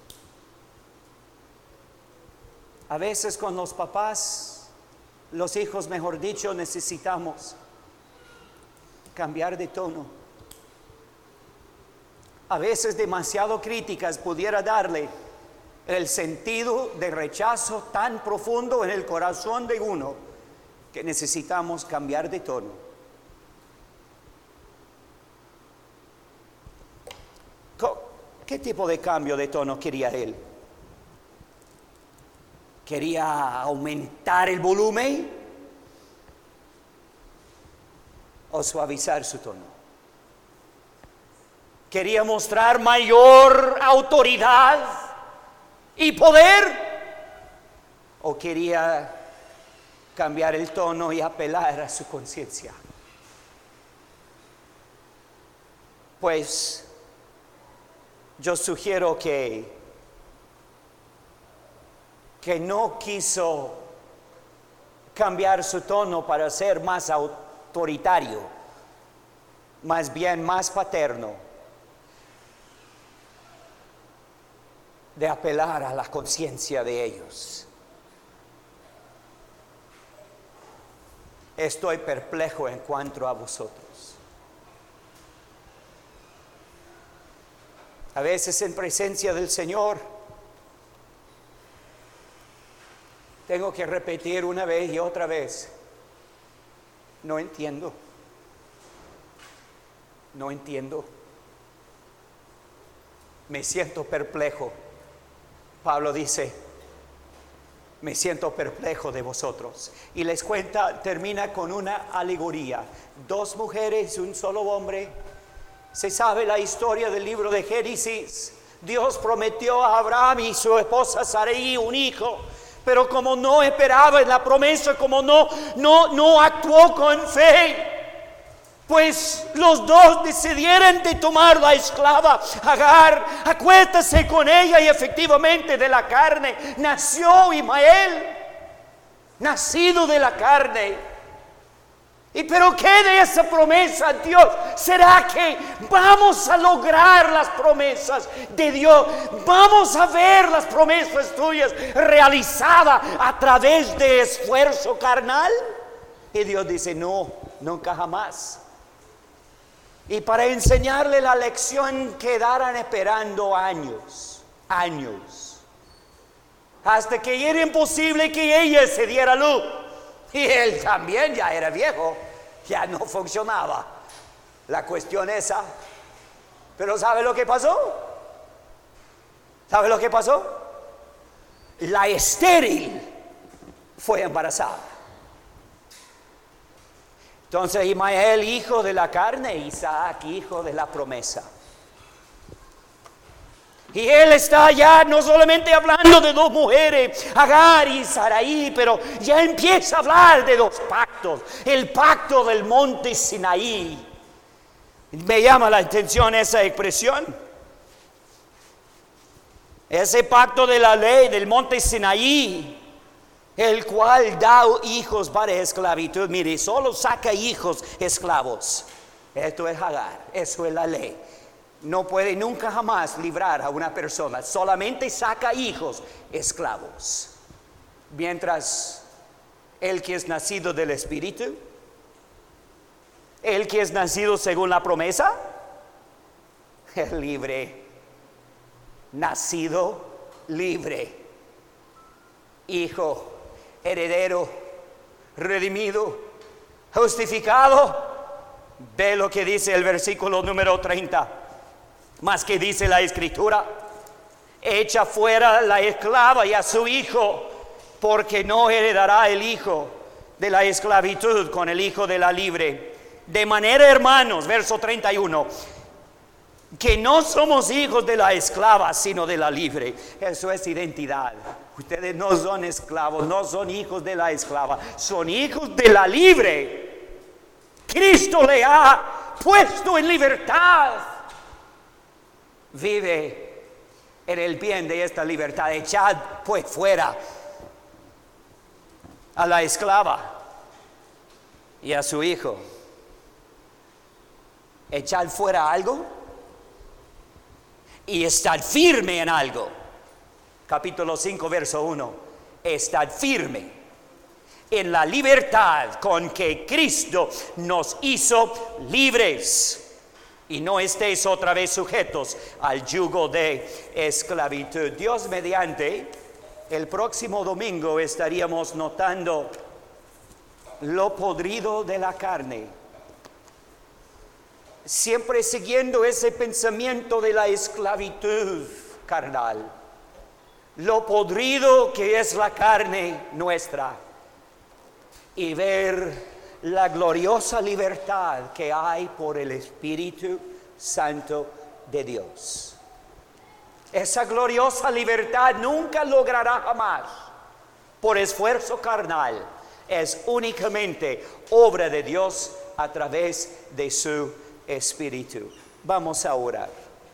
A veces con los papás, los hijos mejor dicho, necesitamos cambiar de tono. A veces demasiado críticas pudiera darle el sentido de rechazo tan profundo en el corazón de uno que necesitamos cambiar de tono. ¿Qué tipo de cambio de tono quería él? ¿Quería aumentar el volumen o suavizar su tono? ¿Quería mostrar mayor autoridad y poder? ¿O quería cambiar el tono y apelar a su conciencia? Pues yo sugiero que no quiso cambiar su tono para ser más autoritario, más bien más paterno, de apelar a la conciencia de ellos. Estoy perplejo en cuanto a vosotros. A veces en presencia del Señor tengo que repetir una vez y otra vez: no entiendo. Me siento perplejo. Pablo dice: me siento perplejo de vosotros. Y les termina con una alegoría. 2 mujeres, un solo hombre. Se sabe la historia del libro de Génesis. Dios prometió a Abraham y su esposa Sarai un hijo, pero como no esperaba en la promesa, como no actuó con fe, pues los dos decidieron de tomar la esclava Agar, acuéstase con ella, y efectivamente de la carne nació Ismael, nacido de la carne. ¿Y pero qué de esa promesa, Dios? ¿Será que vamos a lograr las promesas de Dios? ¿Vamos a ver las promesas tuyas realizadas a través de esfuerzo carnal? Y Dios dice: no, nunca jamás. Y para enseñarle la lección quedaron esperando años, hasta que era imposible que ella se diera luz. Y él también ya era viejo, ya no funcionaba. La cuestión esa, Pero ¿sabe lo que pasó? ¿Sabe lo que pasó? La estéril fue embarazada. Entonces Ismael, hijo de la carne, Isaac, hijo de la promesa. Y él está ya no solamente hablando de dos mujeres, Agar y Sarai, pero ya empieza a hablar de dos pactos. El pacto del monte Sinaí. Me llama la atención esa expresión. Ese pacto de la ley del monte Sinaí, el cual da hijos para esclavitud. Mire, solo saca hijos esclavos. Esto es Agar, eso es la ley. No puede nunca jamás librar a una persona, solamente saca hijos esclavos. Mientras el que es nacido del Espíritu, el que es nacido según la promesa, es libre, nacido libre, hijo, heredero, redimido, justificado. Ve lo que dice el versículo número 30. Más que dice la Escritura: echa fuera la esclava y a su hijo, porque no heredará el hijo de la esclavitud con el hijo de la libre. De manera, hermanos, verso 31, que no somos hijos de la esclava, sino de la libre. Eso es identidad. Ustedes no son esclavos, no son hijos de la esclava, son hijos de la libre. Cristo le ha puesto en libertad. Vive en el bien de esta libertad. Echad pues fuera a la esclava y a su hijo. Echad fuera algo y estad firme en algo. Capítulo 5, verso 1. Estad firme en la libertad con que Cristo nos hizo libres. Y no estéis otra vez sujetos al yugo de esclavitud. Dios mediante, el próximo domingo estaríamos notando lo podrido de la carne. Siempre siguiendo ese pensamiento de la esclavitud carnal. Lo podrido que es la carne nuestra. Y ver la gloriosa libertad que hay por el Espíritu Santo de Dios. Esa gloriosa libertad nunca logrará jamás por esfuerzo carnal. Es únicamente obra de Dios a través de su Espíritu. Vamos a orar.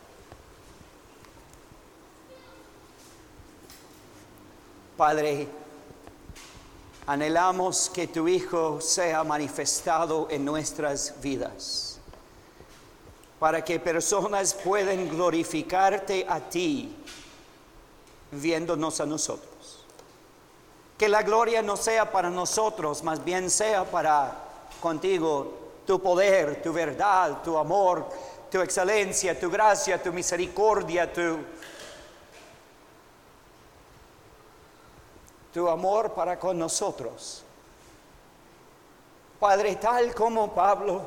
Padre, anhelamos que tu Hijo sea manifestado en nuestras vidas, para que personas puedan glorificarte a ti, viéndonos a nosotros. Que la gloria no sea para nosotros, más bien sea para contigo, tu poder, tu verdad, tu amor, tu excelencia, tu gracia, tu misericordia, tu amor para con nosotros. Padre, tal como Pablo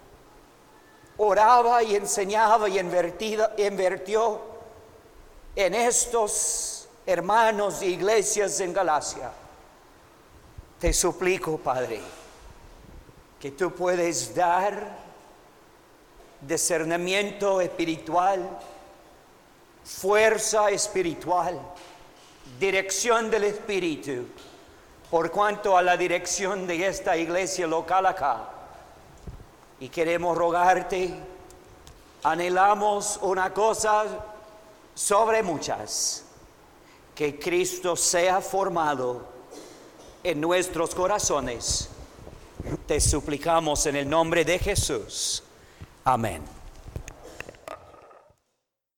oraba y enseñaba y invirtió en estos hermanos e iglesias en Galacia, te suplico, Padre, que tú puedes dar discernimiento espiritual, fuerza espiritual, dirección del Espíritu, por cuanto a la dirección de esta iglesia local acá. Y queremos rogarte, anhelamos una cosa sobre muchas, que Cristo sea formado en nuestros corazones. Te suplicamos en el nombre de Jesús. Amén.